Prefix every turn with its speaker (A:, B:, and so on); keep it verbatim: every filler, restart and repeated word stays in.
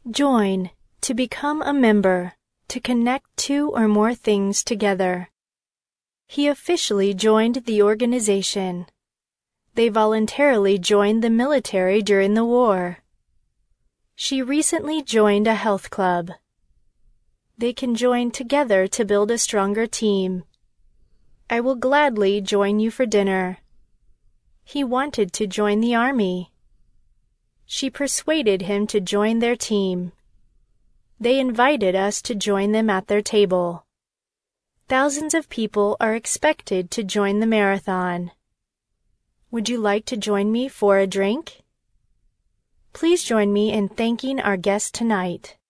A: Join, to become a member, to connect two or more things together. He officially joined the organization. They voluntarily joined the military during the war. She recently joined a health club. They can join together to build a stronger team. I will gladly join you for dinner. He wanted to join the army. She persuaded him to join their team. They invited us to join them at their table. Thousands of people are expected to join the marathon. Would you like to join me for a drink? Please join me in thanking our guest tonight.